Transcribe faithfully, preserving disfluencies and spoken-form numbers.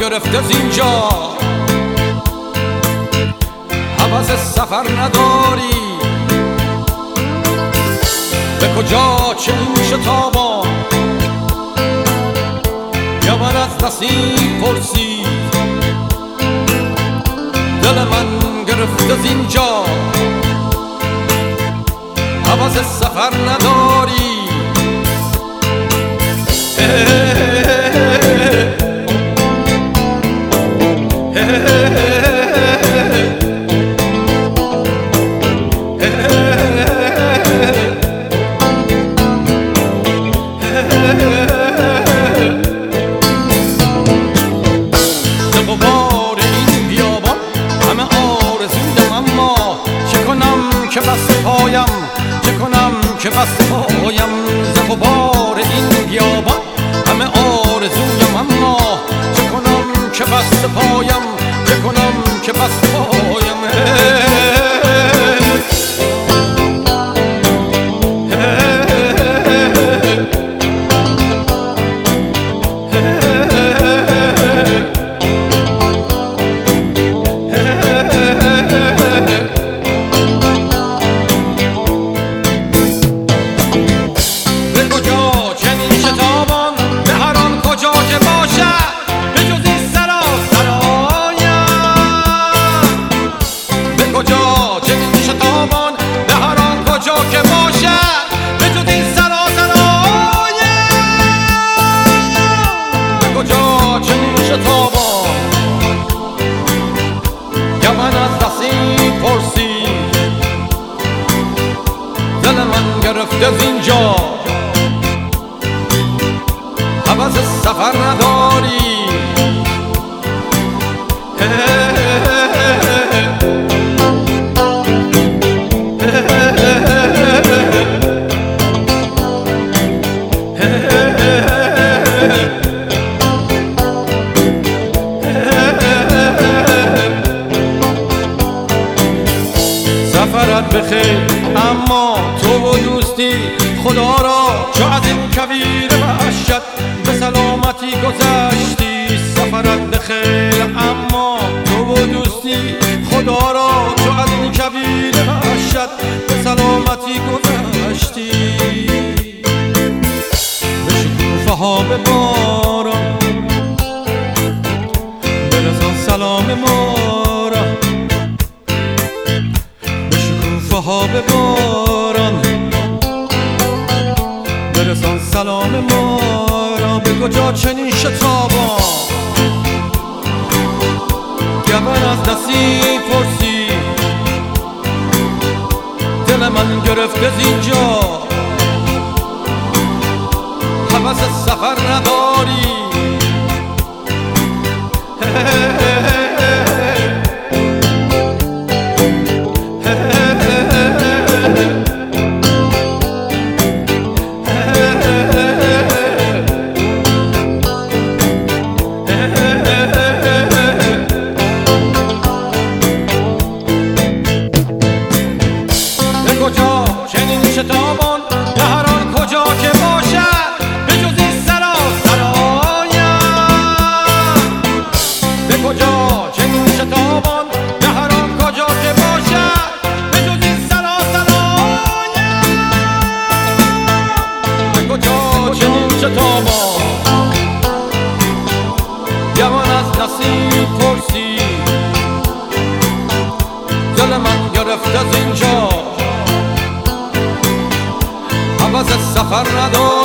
گرفته زینجا، هوس سفر نداری، به کجا چه این شتابان؟ یا من از نصیب پرسید، دل من گرفته زینجا، هوس سفر نداری. که بست پایم، چه کنم که بست پایم ز غبار این بیابان، همه آرزویم اما چه کنم که بست پایم، چه کنم که بست پایم. دل من گرفته زینجا، هوس سفر نداری. سفرت بخیر اما تو و دوستی خدا را چو از این کویر وحشت به سلامتی گذشتی. سفرت بخیر اما تو و دوستی خدا را چو از این کویر وحشت به سلامتی گذشتی. به شکوفه ها به باران برسان سلام ما را، ها به باران برسان سلام ما را. به کجا چنین شتابان؟ گبر از نصیب پرسی، دل من گرفته زینجا، هوس سفر نداری. شتابان به هر آن کجا که باشد به جز این سرا سرایم، به کجا چنین شتابان به هر آن کجا که باشد به جز این سرا سرایم، به کجا چنین شتابان؟ جوان از نصیب پرسی، دل من گرفته زینجا، هوس سفر نداری.